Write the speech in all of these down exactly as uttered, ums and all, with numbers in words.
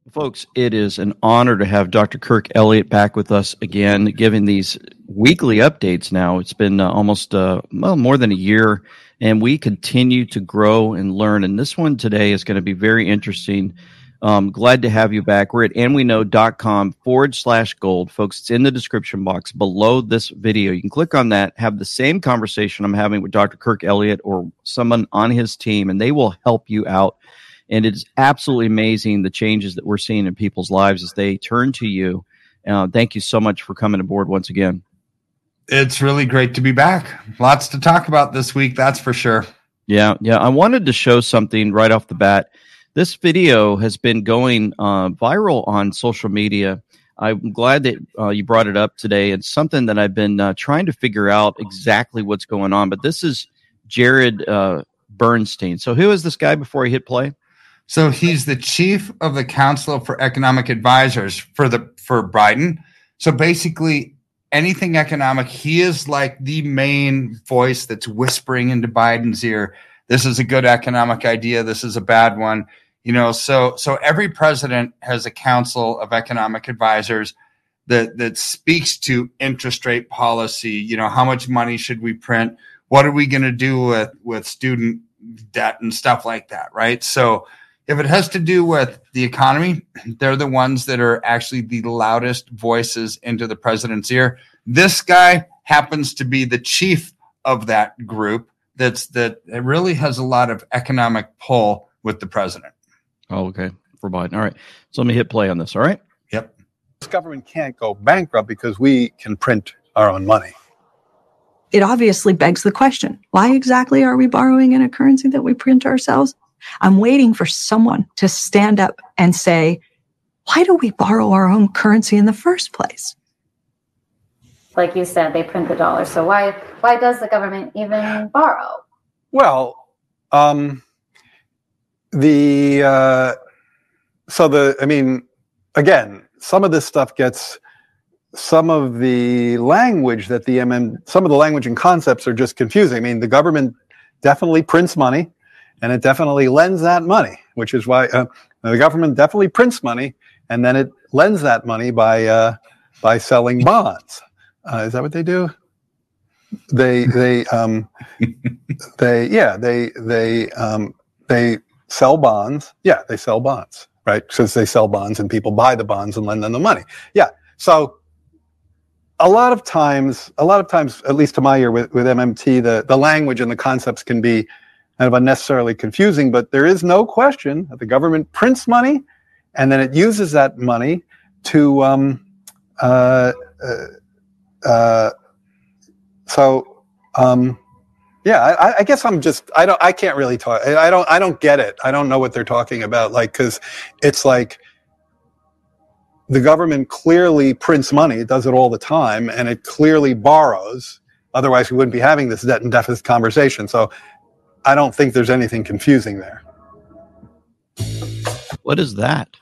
Folks, it is an honor to have Doctor Kirk Elliott back with us again, giving these weekly updates now. It's been uh, almost uh, well, more than a year, and we continue to grow and learn. And this one today is going to be very interesting. Um, glad to have you back. We're at andweknow.com forward slash gold. Folks, it's in the description box below this video. You can click on that, have the same conversation I'm having with Doctor Kirk Elliott or someone on his team, and they will help you out. And it's absolutely amazing the changes that we're seeing in people's lives as they turn to you. Uh, thank you so much for coming aboard once again. It's really great to be back. Lots to talk about this week, that's for sure. Yeah, yeah. I wanted to show something right off the bat. This video has been going uh, viral on social media. I'm glad that uh, you brought it up today. It's something that I've been uh, trying to figure out exactly what's going on. But this is Jared uh, Bernstein. So who is this guy before he hit play? So he's the chief of the Council for Economic Advisors for the for Biden. So basically, anything economic, he is like the main voice that's whispering into Biden's ear. This is a good economic idea. This is a bad one. You know, so so every president has a council of economic advisors that that speaks to interest rate policy. You know, how much money should we print? What are we going to do with with student debt and stuff like that, right? So if it has to do with the economy, they're the ones that are actually the loudest voices into the president's ear. This guy happens to be the chief of that group that's that really has a lot of economic pull with the president. Oh, okay. For Biden. All right. So let me hit play on this. All right. Yep. This government can't go bankrupt because we can print our own money. It obviously begs the question, why exactly are we borrowing in a currency that we print ourselves? I'm waiting for someone to stand up and say, why do we borrow our own currency in the first place? Like you said, they print the dollar. So why why does the government even borrow? Well, um, the uh, so the I mean, again, some of this stuff gets some of the language that the M M some of the language and concepts are just confusing. I mean, the government definitely prints money. And it definitely lends that money, which is why uh, the government definitely prints money, and then it lends that money by uh, by selling bonds. Uh, is that what they do? They they um, they yeah they they um, they sell bonds. Yeah, they sell bonds, right? Because they sell bonds, and people buy the bonds and lend them the money. Yeah, so a lot of times, a lot of times, at least to my ear with, with M M T, the the language and the concepts can be kind of unnecessarily confusing, but there is no question that the government prints money and then it uses that money to, um, uh, uh, uh, so, um, yeah, I, I guess I'm just, I don't, I can't really talk. I don't, I don't get it. I don't know what they're talking about. Like, cause it's like the government clearly prints money. It does it all the time, and it clearly borrows. Otherwise we wouldn't be having this debt and deficit conversation. So I don't think there's anything confusing there. What is that?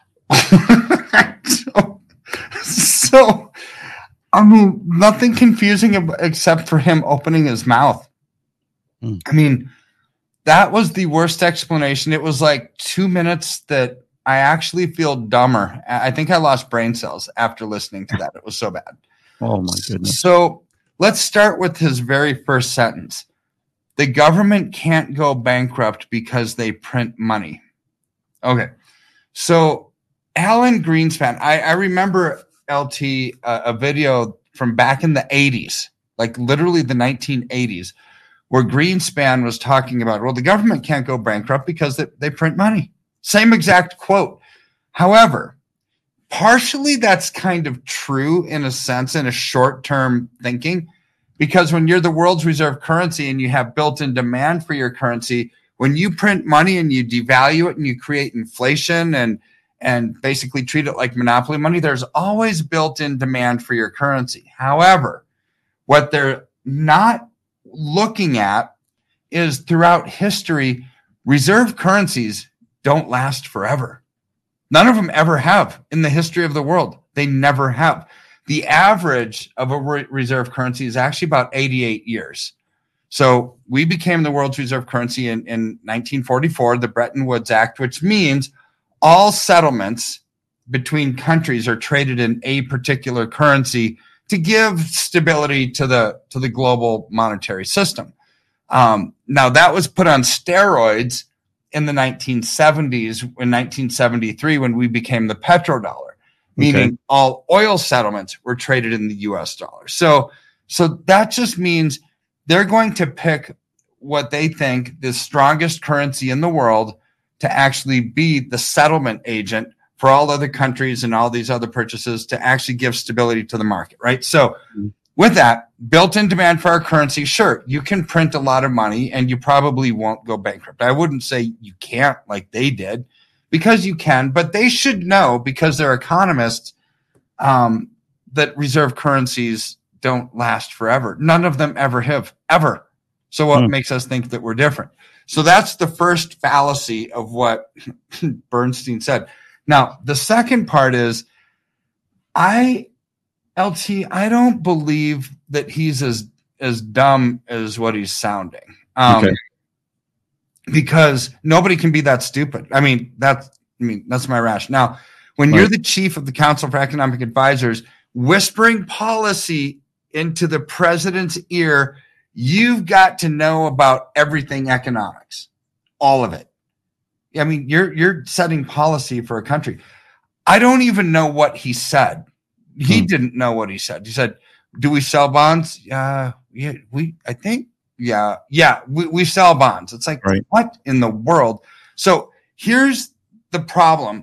so, so, I mean, nothing confusing except for him opening his mouth. Mm. I mean, that was the worst explanation. It was like two minutes that I actually feel dumber. I think I lost brain cells after listening to that. It was so bad. Oh, my goodness. So let's start with his very first sentence. The government can't go bankrupt because they print money. Okay. So Alan Greenspan, I, I remember, L T, uh, a video from back in the eighties, like literally the nineteen eighties, where Greenspan was talking about, well, the government can't go bankrupt because they, they print money. Same exact quote. However, partially that's kind of true in a sense, in a short-term thinking. Because when you're the world's reserve currency and you have built-in demand for your currency, when you print money and you devalue it and you create inflation and and basically treat it like monopoly money, there's always built-in demand for your currency. However, what they're not looking at is throughout history, reserve currencies don't last forever. None of them ever have in the history of the world. They never have. The average of a re- reserve currency is actually about eighty-eight years. So we became the world's reserve currency in, in nineteen forty-four, the Bretton Woods Act, which means all settlements between countries are traded in a particular currency to give stability to the to the global monetary system. Um, now that was put on steroids in the nineteen seventies, in nineteen seventy-three, when we became the petrodollar, meaning okay. all oil settlements were traded in the U S dollar. So, so that just means they're going to pick what they think the strongest currency in the world to actually be the settlement agent for all other countries and all these other purchases to actually give stability to the market, right? So mm-hmm. with that, built-in demand for our currency, sure, you can print a lot of money and you probably won't go bankrupt. I wouldn't say you can't like they did, because you can, but they should know, because they're economists, um, that reserve currencies don't last forever. None of them ever have, ever. So what mm. makes us think that we're different? So that's the first fallacy of what Bernstein said. Now, the second part is, I, L T, I don't believe that he's as, as dumb as what he's sounding. Um, okay. Because nobody can be that stupid. I mean, that's, I mean, that's my rationale. When right. you're the chief of the Council for Economic Advisors, whispering policy into the president's ear, you've got to know about everything economics, all of it. I mean, you're you're setting policy for a country. I don't even know what he said. He hmm. didn't know what he said. He said, "Do we sell bonds? Yeah, yeah, we. I think, yeah, yeah, we, we sell bonds." It's like, right. what in the world? So here's the problem.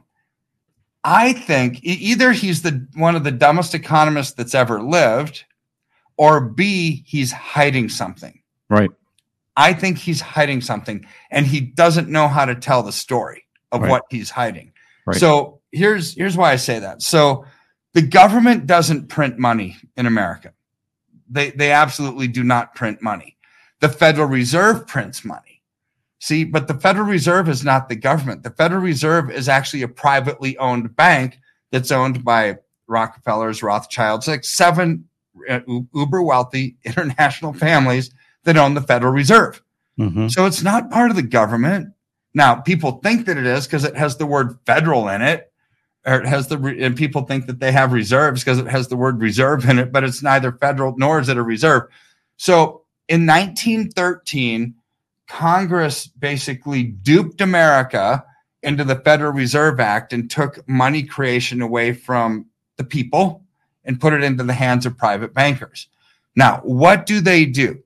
I think either he's the one of the dumbest economists that's ever lived, or B, he's hiding something. Right. I think he's hiding something, and he doesn't know how to tell the story of right. what he's hiding. Right. So here's here's why I say that. So the government doesn't print money in America. They they absolutely do not print money. The Federal Reserve prints money. See, but the Federal Reserve is not the government. The Federal Reserve is actually a privately owned bank that's owned by Rockefellers, Rothschilds, like seven uber wealthy international families that own the Federal Reserve. Mm-hmm. So it's not part of the government. Now, people think that it is because it has the word federal in it, or it has the, and people think that they have reserves because it has the word reserve in it, but it's neither federal nor is it a reserve. So in nineteen thirteen, Congress basically duped America into the Federal Reserve Act and took money creation away from the people and put it into the hands of private bankers. Now, what do they do?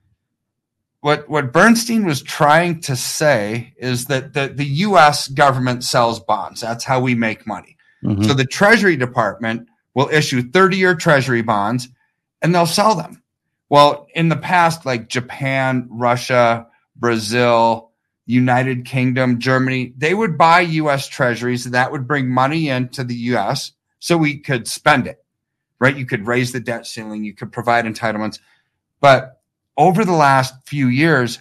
What, what Bernstein was trying to say is that the, the U S government sells bonds. That's how we make money. Mm-hmm. So the Treasury Department will issue thirty-year Treasury bonds, and they'll sell them. Well, in the past, like Japan, Russia, Brazil, United Kingdom, Germany, they would buy U S Treasuries, and that would bring money into the U S so we could spend it. Right? You could raise the debt ceiling, you could provide entitlements. But over the last few years,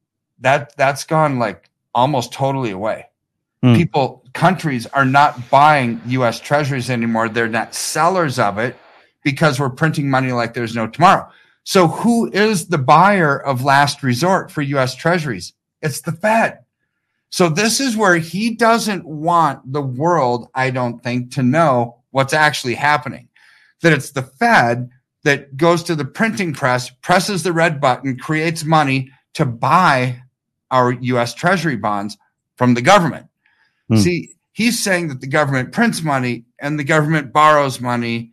that that's gone like almost totally away. Mm. People, countries are not buying U S Treasuries anymore. They're not sellers of it because we're printing money like there's no tomorrow. So who is the buyer of last resort for U S Treasuries? It's the Fed. So this is where he doesn't want the world, I don't think, to know what's actually happening. That it's the Fed that goes to the printing press, presses the red button, creates money to buy our U S Treasury bonds from the government. Hmm. See, he's saying that the government prints money and the government borrows money,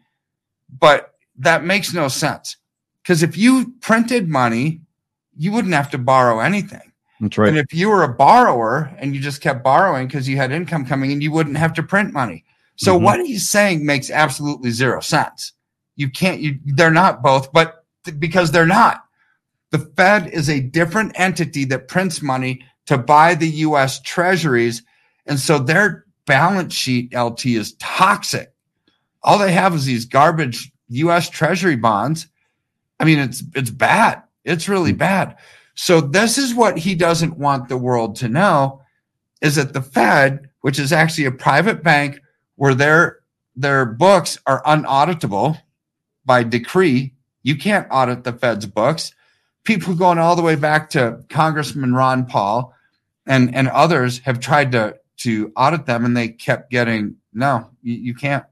but that makes no sense. Because if you printed money, you wouldn't have to borrow anything. That's right. And if you were a borrower and you just kept borrowing because you had income coming in, you wouldn't have to print money. So mm-hmm. what he's saying makes absolutely zero sense. You can't, you, they're not both, but th- because they're not. The Fed is a different entity that prints money to buy the U S Treasuries. And so their balance sheet, L T, is toxic. All they have is these garbage U S Treasury bonds. I mean, it's, it's bad. It's really bad. So this is what he doesn't want the world to know, is that the Fed, which is actually a private bank where their, their books are unauditable by decree. You can't audit the Fed's books. People going all the way back to Congressman Ron Paul and, and others have tried to, to audit them, and they kept getting, no, You, you can't.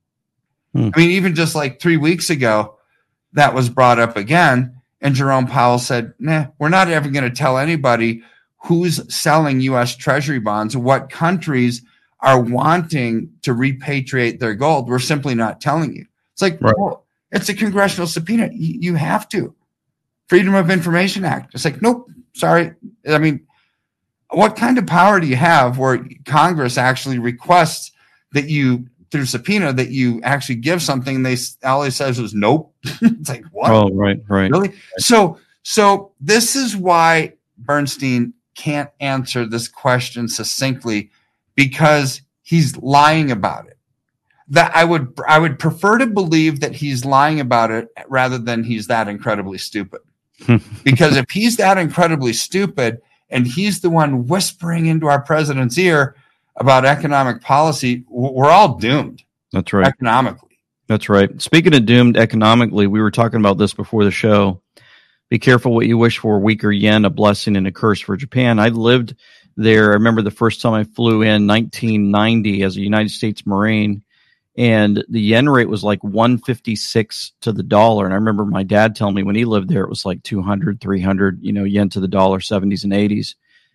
Hmm. I mean, even just like three weeks ago, that was brought up again. And Jerome Powell said, nah, we're not ever going to tell anybody who's selling U S Treasury bonds, what countries are wanting to repatriate their gold. We're simply not telling you. It's like, right. well, it's a congressional subpoena. You, you have to. Freedom of Information Act. It's like, nope, sorry. I mean, what kind of power do you have where Congress actually requests that you, through subpoena, that you actually give something? And they all he says is nope. It's like, what? Oh, right, right. Really? Right. So, so this is why Bernstein can't answer this question succinctly, because he's lying about it. That I would, I would prefer to believe that he's lying about it rather than he's that incredibly stupid. Because if he's that incredibly stupid and he's the one whispering into our president's ear about economic policy, we're all doomed. That's right. Economically. That's right. Speaking of doomed economically, we were talking about this before the show. Be careful what you wish for. Weaker yen, a blessing and a curse for Japan. I lived there. I remember the first time I flew in nineteen ninety as a United States Marine, and the yen rate was like one fifty-six to the dollar. And I remember my dad telling me when he lived there, it was like two hundred, three hundred, you know, yen to the dollar, seventies and eighties.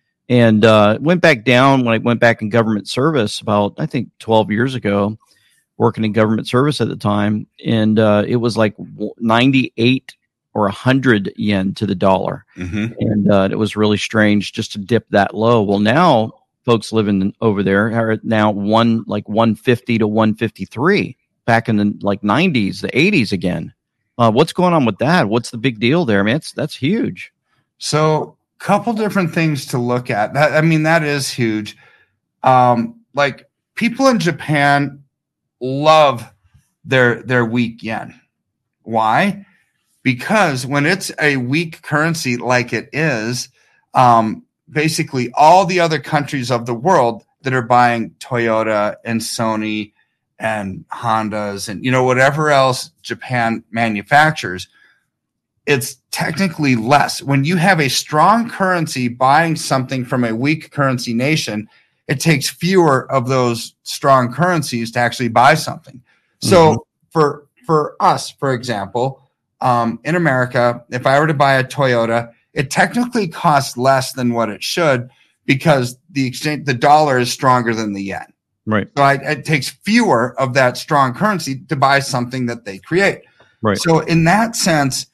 And uh, went back down when I went back in government service about, I think, twelve years ago, working in government service at the time. And uh, it was like ninety-eight or one hundred yen to the dollar. Mm-hmm. And uh, it was really strange just to dip that low. Well, now folks living over there are now one like one fifty to one fifty-three back in the like nineties, the eighties again. Uh, what's going on with that? What's the big deal there? I mean, it's, that's huge. So couple different things to look at. That, I mean, that is huge. Um, like people in Japan love their, their weak yen. Why? Because when it's a weak currency like it is, um, basically all the other countries of the world that are buying Toyota and Sony and Hondas and, you know, whatever else Japan manufactures, it's technically less. When you have a strong currency buying something from a weak currency nation, it takes fewer of those strong currencies to actually buy something. Mm-hmm. So for, for us, for example, Um, in America, if I were to buy a Toyota, it technically costs less than what it should because the exchange, the dollar is stronger than the yen. Right. So I, it takes fewer of that strong currency to buy something that they create. Right. So in that sense,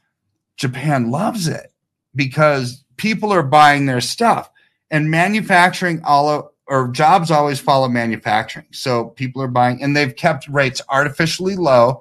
Japan loves it because people are buying their stuff, and manufacturing all of, or jobs always follow manufacturing. So people are buying, and they've kept rates artificially low,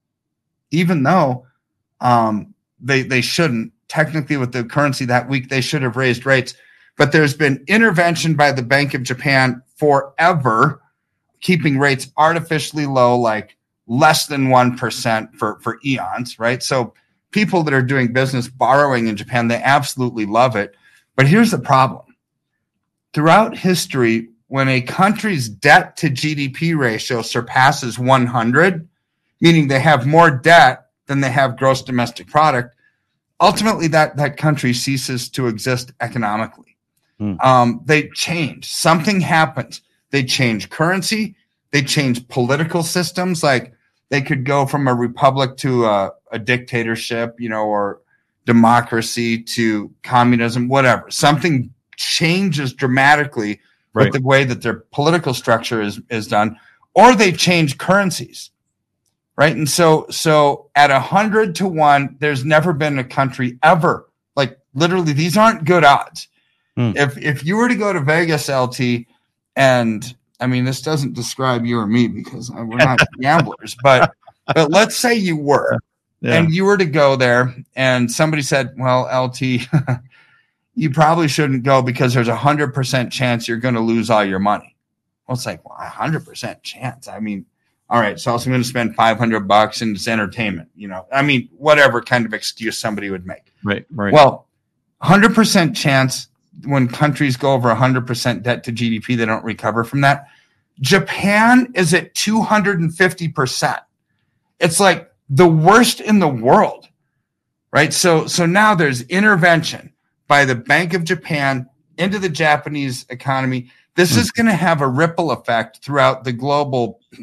even though Um, they they shouldn't. Technically, with the currency that week, they should have raised rates. But there's been intervention by the Bank of Japan forever, keeping rates artificially low, like less than one percent for, for eons, right? So people that are doing business borrowing in Japan, they absolutely love it. But here's the problem. Throughout history, when a country's debt to G D P ratio surpasses one hundred, meaning they have more debt than they have gross domestic product, ultimately that, that country ceases to exist economically. Mm. Um, they change. Something happens. They change currency. They change political systems. Like they could go from a republic to a, a dictatorship, you know, or democracy to communism, whatever. Something changes dramatically right. with the way that their political structure is, is done, or they change currencies. Right. And so, so at a hundred to one, there's never been a country ever, like literally, these aren't good odds. Hmm. If, if you were to go to Vegas, L T, and I mean, this doesn't describe you or me because we're not gamblers, but, but let's say you were, yeah. and you were to go there and somebody said, well, L T, you probably shouldn't go because there's a hundred percent chance you're going to lose all your money. Well, it's like, well, a hundred percent chance. I mean, all right, so I'm going to spend five hundred bucks and it's entertainment, you know, I mean, whatever kind of excuse somebody would make. Right, right. Well, one hundred percent chance when countries go over one hundred percent debt to G D P, they don't recover from that. Japan is at two hundred fifty percent. It's like the worst in the world, right? So, so now there's intervention by the Bank of Japan into the Japanese economy. This mm. is going to have a ripple effect throughout the global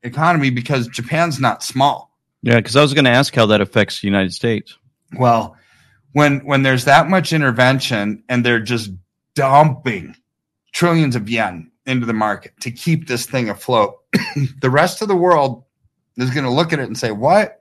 economy because Japan's not small. Yeah, because I was going to ask how that affects the United States. Well, when when there's that much intervention and they're just dumping trillions of yen into the market to keep this thing afloat, the rest of the world is going to look at it and say, what?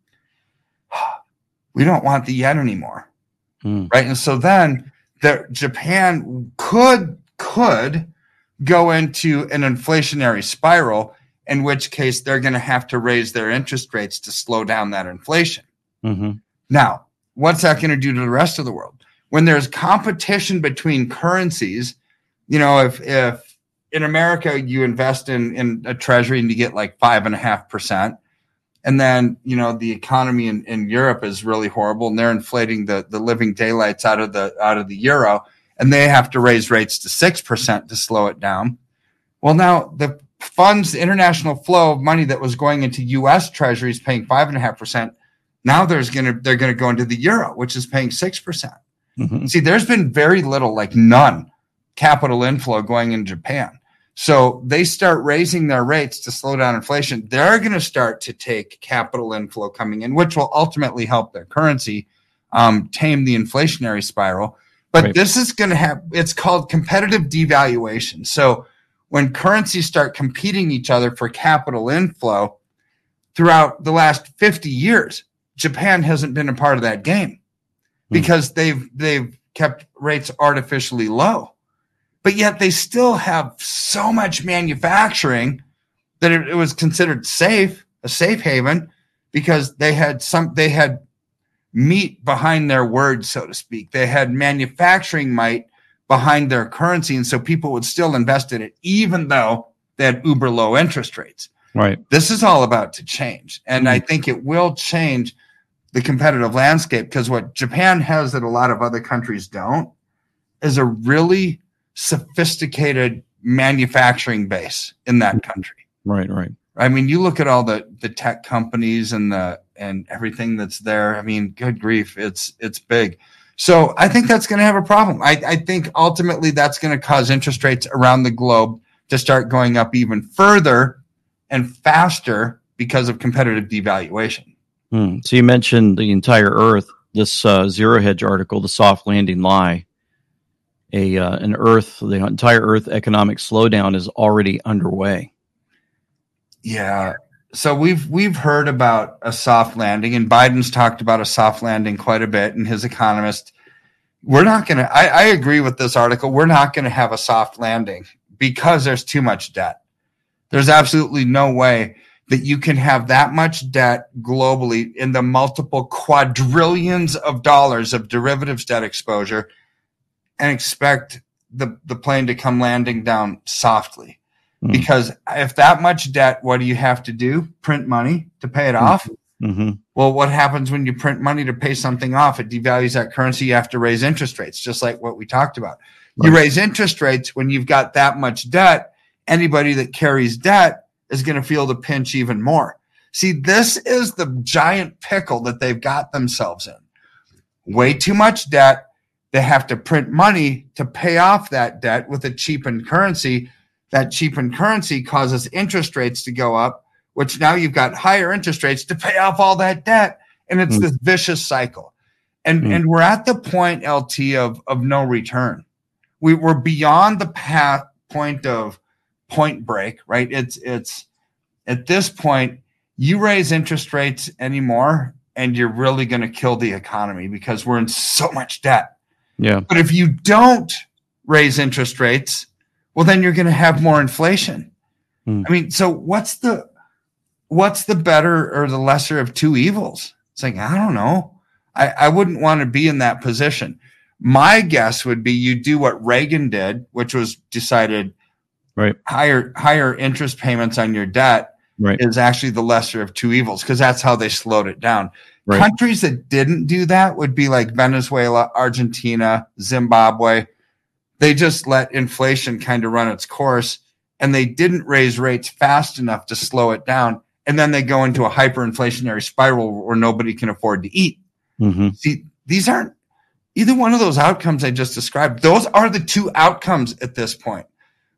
We don't want the yen anymore. Hmm. Right. And so then the, Japan could could go into an inflationary spiral, in which case they're going to have to raise their interest rates to slow down that inflation. Mm-hmm. Now, what's that going to do to the rest of the world? When there's competition between currencies, you know, if if in America you invest in, in a treasury and you get like five and a half percent, and then, you know, the economy in, in Europe is really horrible and they're inflating the, the living daylights out of the out of the euro, and they have to raise rates to six percent to slow it down. Well, now the funds, the international flow of money that was going into U S treasuries paying five and a half percent, now there's gonna they're gonna go into the euro, which is paying six percent. Mm-hmm. See, there's been very little, like none, capital inflow going in Japan. So they start raising their rates to slow down inflation. They're going to start to take capital inflow coming in, which will ultimately help their currency um, tame the inflationary spiral. But right. This is going to have, it's called competitive devaluation. So when currencies start competing each other for capital inflow throughout the last fifty years, Japan hasn't been a part of that game because hmm. they've, they've kept rates artificially low. But yet they still have so much manufacturing that it, it was considered safe, a safe haven, because they had some, they had meat behind their words, so to speak. They had manufacturing might behind their currency, and so people would still invest in it, even though they had uber low interest rates. Right. This is all about to change, and mm-hmm. I think it will change the competitive landscape, because what Japan has that a lot of other countries don't is a really sophisticated manufacturing base in that country. Right, right. I mean, you look at all the, the tech companies and the and everything that's there. I mean, good grief, it's it's big. So I think that's going to have a problem. I, I think ultimately that's going to cause interest rates around the globe to start going up even further and faster because of competitive devaluation. Hmm. So you mentioned the entire Earth, this uh, Zero Hedge article, the soft landing lie. A uh, an Earth, the entire Earth economic slowdown is already underway. Yeah. So we've we've heard about a soft landing, and Biden's talked about a soft landing quite a bit, and his economist. We're not going to, I agree with this article, we're not going to have a soft landing because there's too much debt. There's absolutely no way that you can have that much debt globally in the multiple quadrillions of dollars of derivatives debt exposure and expect the, the plane to come landing down softly. Mm-hmm. Because if that much debt, what do you have to do? Print money to pay it off? Mm-hmm. Well, what happens when you print money to pay something off? It devalues that currency. You have to raise interest rates, just like what we talked about. Right. You raise interest rates when you've got that much debt. Anybody that carries debt is going to feel the pinch even more. See, this is the giant pickle that they've got themselves in. Way too much debt. They have to print money to pay off that debt with a cheapened currency. That cheapened currency causes interest rates to go up, which now you've got higher interest rates to pay off all that debt. And it's mm. this vicious cycle. And, mm. and we're at the point, L T, of, of no return. We, we're beyond the path, point of point break, right? It's, it's at this point, you raise interest rates anymore, and you're really going to kill the economy because we're in so much debt. Yeah. But if you don't raise interest rates, well, then you're going to have more inflation. Mm. I mean, so what's the what's the better or the lesser of two evils? It's like, I don't know. I, I wouldn't want to be in that position. My guess would be you do what Reagan did, which was decided right. higher higher interest payments on your debt right. is actually the lesser of two evils, because that's how they slowed it down. Right. Countries that didn't do that would be like Venezuela, Argentina, Zimbabwe. They just let inflation kind of run its course, and they didn't raise rates fast enough to slow it down. And then they go into a hyperinflationary spiral where nobody can afford to eat. Mm-hmm. See, these aren't either one of those outcomes I just described. Those are the two outcomes at this point.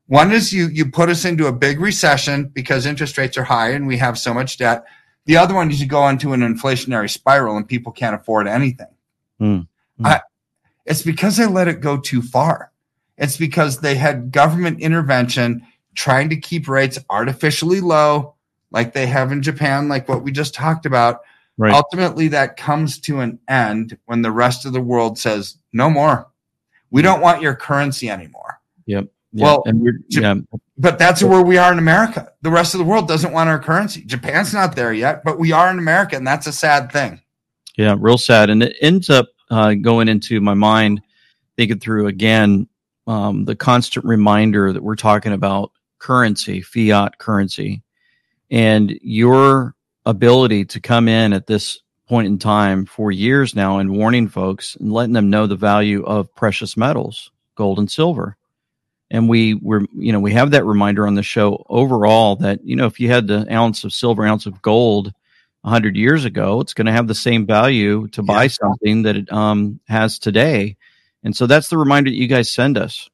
One is you you put us into a big recession because interest rates are high and we have so much debt. The other one is you go into an inflationary spiral and people can't afford anything. Mm. Mm. I, it's because they let it go too far. It's because they had government intervention trying to keep rates artificially low, like they have in Japan, like what we just talked about. Right. Ultimately, that comes to an end when the rest of the world says, no more. We don't want your currency anymore. Yep. yep. Well, and we're, yeah. but that's where we are in America. The rest of the world doesn't want our currency. Japan's not there yet, but we are in America, and that's a sad thing. Yeah, real sad. And it ends up uh, going into my mind, thinking through again, um, the constant reminder that we're talking about currency, fiat currency, and your ability to come in at this point in time for years now and warning folks and letting them know the value of precious metals, gold and silver. And we were, you know, we have that reminder on the show overall that, you know, if you had the ounce of silver, ounce of gold a hundred years ago, it's going to have the same value to buy yeah. something that it um, has today. And so that's the reminder that you guys send us.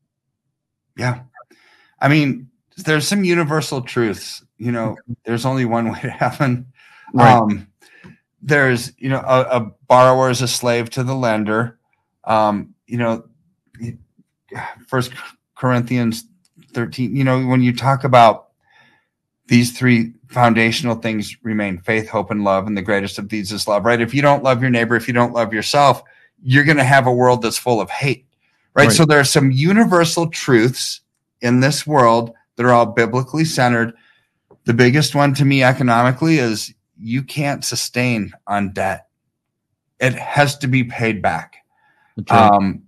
Yeah. I mean, there's some universal truths, you know, there's only one way to heaven. Right. Um, there's, you know, a, a borrower is a slave to the lender. Um, you know, First Corinthians thirteen, you know, when you talk about these three foundational things remain faith, hope, and love. And the greatest of these is love, right? If you don't love your neighbor, if you don't love yourself, you're going to have a world that's full of hate, right? right? So there are some universal truths in this world that are all biblically centered. The biggest one to me economically is you can't sustain on debt. It has to be paid back. That's right. Um,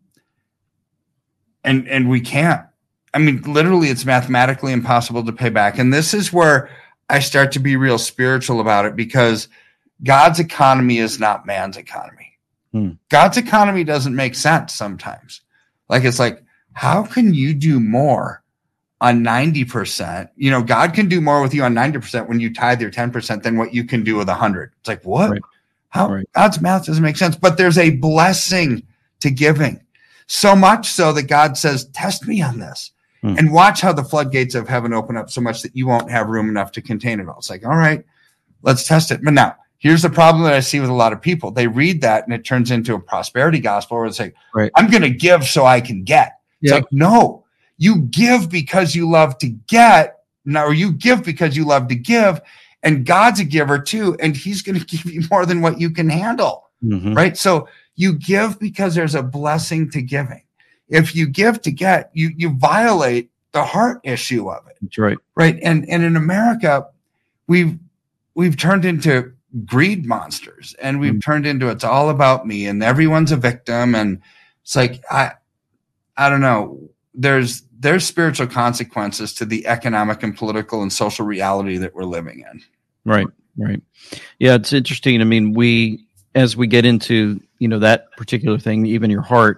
and, and we can't. I mean, literally, it's mathematically impossible to pay back. And this is where I start to be real spiritual about it, because God's economy is not man's economy. Hmm. God's economy doesn't make sense sometimes. Like, it's like, how can you do more on ninety percent? You know, God can do more with you on ninety percent when you tithe your ten percent than what you can do with one hundred. It's like, what? Right. How? Right. God's math doesn't make sense. But there's a blessing to giving. So much so that God says, test me on this. Hmm. And watch how the floodgates of heaven open up so much that you won't have room enough to contain it all. It's like, all right, let's test it. But now, here's the problem that I see with a lot of people. They read that and it turns into a prosperity gospel where it's like, right. I'm going to give so I can get. It's yep. like, no, you give because you love to get. Now, or you give because you love to give. And God's a giver too. And he's going to give you more than what you can handle. Mm-hmm. Right. So you give because there's a blessing to giving. If you give to get, you you violate the heart issue of it. That's right. Right. And and in America, we've we've turned into greed monsters, and we've mm-hmm. turned into it's all about me and everyone's a victim. And it's like, I I don't know. There's there's spiritual consequences to the economic and political and social reality that we're living in. Right. Right. Yeah, it's interesting. I mean, we as we get into, you know, that particular thing, even your heart,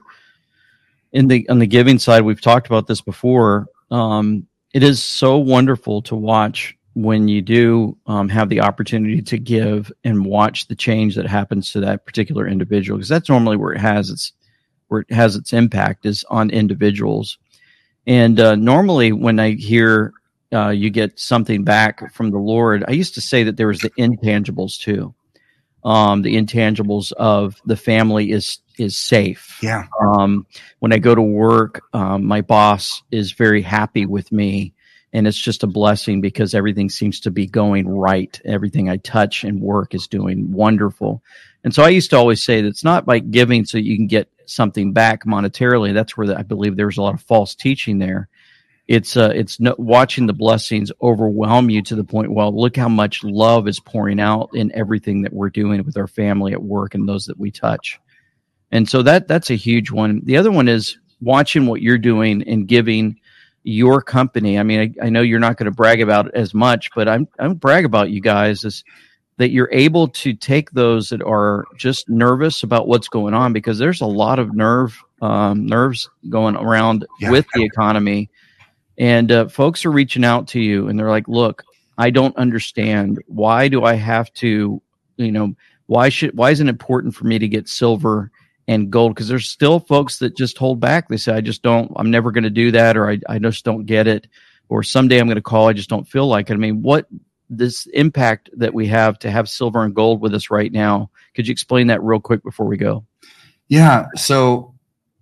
in the on the giving side, we've talked about this before. Um, it is so wonderful to watch when you do um, have the opportunity to give and watch the change that happens to that particular individual, because that's normally where it has its where it has its impact is on individuals. And uh, normally, when I hear uh, you get something back from the Lord, I used to say that there was the intangibles too. Um, the intangibles of the family is is safe. Yeah. Um, when I go to work, um, my boss is very happy with me, and it's just a blessing because everything seems to be going right. Everything I touch and work is doing wonderful. And so I used to always say that it's not by giving so you can get something back monetarily. That's where the, I believe there's a lot of false teaching there. It's uh, it's no, watching the blessings overwhelm you to the point, well, look how much love is pouring out in everything that we're doing with our family at work and those that we touch. And so that that's a huge one. The other one is watching what you're doing and giving your company. I mean, I, I know you're not going to brag about it as much, but I'm I'm brag about you guys is that you're able to take those that are just nervous about what's going on, because there's a lot of nerve um, nerves going around yeah. with the economy. And uh, folks are reaching out to you and they're like, look, I don't understand. Why do I have to, you know, why should, why is it important for me to get silver and gold? Because there's still folks that just hold back. They say, I just don't, I'm never going to do that, or I, I just don't get it, or someday I'm going to call, I just don't feel like it. I mean, what this impact that we have to have silver and gold with us right now, could you explain that real quick before we go? Yeah. So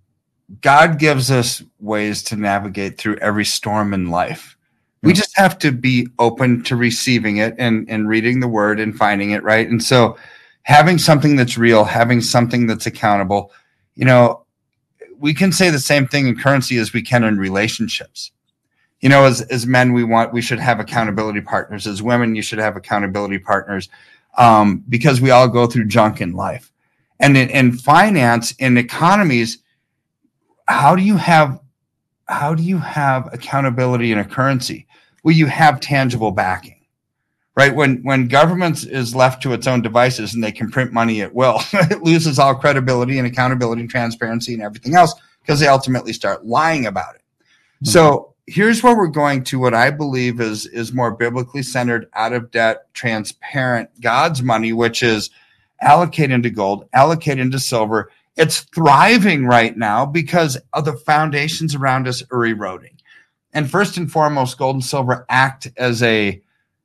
God gives us ways to navigate through every storm in life. We just have to be open to receiving it and, and reading the word and finding it, right? And so having something that's real, having something that's accountable, you know, we can say the same thing in currency as we can in relationships. You know, as, as men, we want, we should have accountability partners. As women, you should have accountability partners, um, because we all go through junk in life. And in, in finance, in economies, how do you have, how do you have accountability in a currency? Well, you have tangible backing, right? When, when government is left to its own devices and they can print money at will, it loses all credibility and accountability and transparency and everything else, because they ultimately start lying about it. Mm-hmm. So here's where we're going to what I believe is, is more biblically centered, out of debt, transparent, God's money, which is allocate into gold, allocate into silver. It's thriving right now because of the foundations around us are eroding. And first and foremost, gold and silver act as a,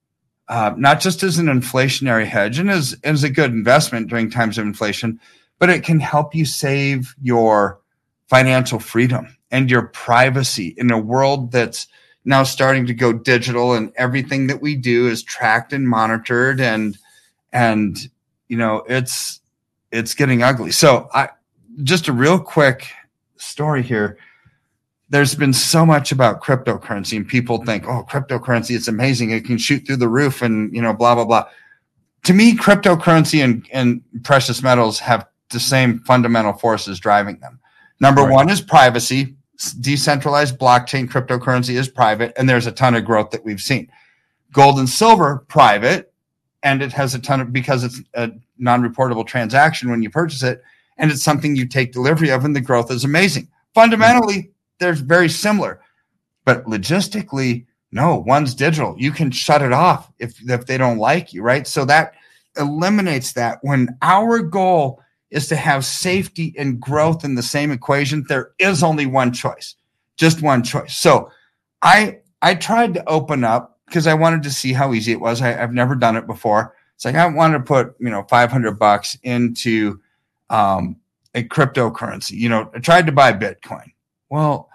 uh, not just as an inflationary hedge and as, as a good investment during times of inflation, but it can help you save your financial freedom and your privacy in a world that's now starting to go digital, and everything that we do is tracked and monitored, and, and, you know, it's, it's getting ugly. So I, just a real quick story here. There's been so much about cryptocurrency, and people think, oh, cryptocurrency, it's amazing. It can shoot through the roof and, you know, blah, blah, blah. To me, cryptocurrency and, and precious metals have the same fundamental forces driving them. Number right. one is privacy. Decentralized blockchain cryptocurrency is private, and there's a ton of growth that we've seen. Gold and silver, private, and it has a ton of, because it's a non-reportable transaction when you purchase it, and it's something you take delivery of, and the growth is amazing. Fundamentally, they're very similar, but logistically, no, one's digital. You can shut it off if, if they don't like you, right? So that eliminates that. When our goal is to have safety and growth in the same equation, there is only one choice, just one choice. So I, I tried to open up because I wanted to see how easy it was. I, I've never done it before. It's like, I wanted to put, you know, five hundred bucks into, um, a cryptocurrency. You know, I tried to buy Bitcoin. Well,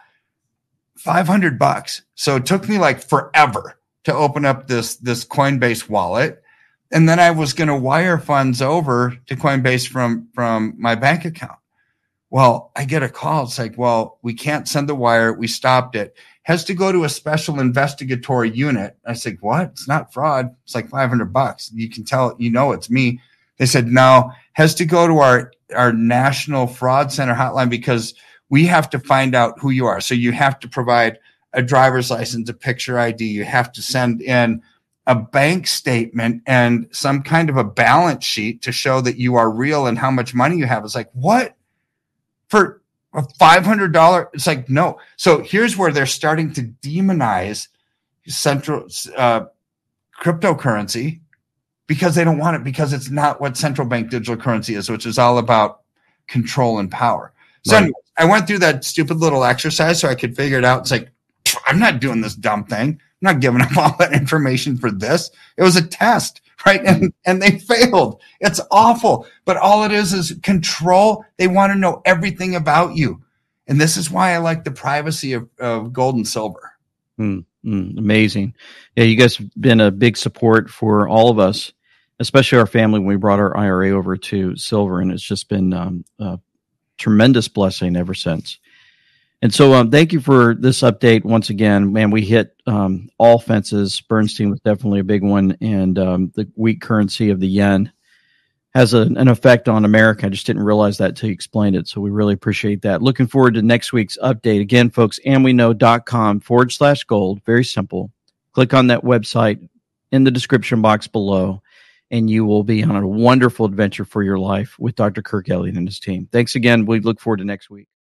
five hundred bucks. So it took me like forever to open up this, this Coinbase wallet. And then I was going to wire funds over to Coinbase from, from my bank account. Well, I get a call. It's like, well, we can't send the wire. We stopped it. Has to go to a special investigatory unit. I said, what? It's not fraud. It's like five hundred bucks. You can tell, you know, it's me. They said, no, has to go to our, our national fraud center hotline, because we have to find out who you are. So you have to provide a driver's license, a picture I D. You have to send in a bank statement and some kind of a balance sheet to show that you are real and how much money you have. It's like, what? For a five hundred dollars? It's like, no. So here's where they're starting to demonize central uh, cryptocurrency, because they don't want it, because it's not what central bank digital currency is, which is all about control and power. So right. Anyway, I went through that stupid little exercise so I could figure it out. It's like, I'm not doing this dumb thing. I'm not giving up all that information for this. It was a test, right? And, and they failed. It's awful. But all it is is control. They want to know everything about you. And this is why I like the privacy of, of gold and silver. Mm, mm, amazing. Yeah, you guys have been a big support for all of us, especially our family, when we brought our I R A over to silver. And it's just been um, a tremendous blessing ever since. And so um, thank you for this update once again. Man, we hit um, all fences. Bernstein was definitely a big one. And um, the weak currency of the yen has a, an effect on America. I just didn't realize that until you explained it. So we really appreciate that. Looking forward to next week's update. Again, folks, amweknow.com forward slash gold. Very simple. Click on that website in the description box below, and you will be on a wonderful adventure for your life with Doctor Kirk Elliott and his team. Thanks again. We look forward to next week.